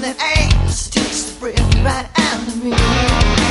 the air, takes the breath right out of me.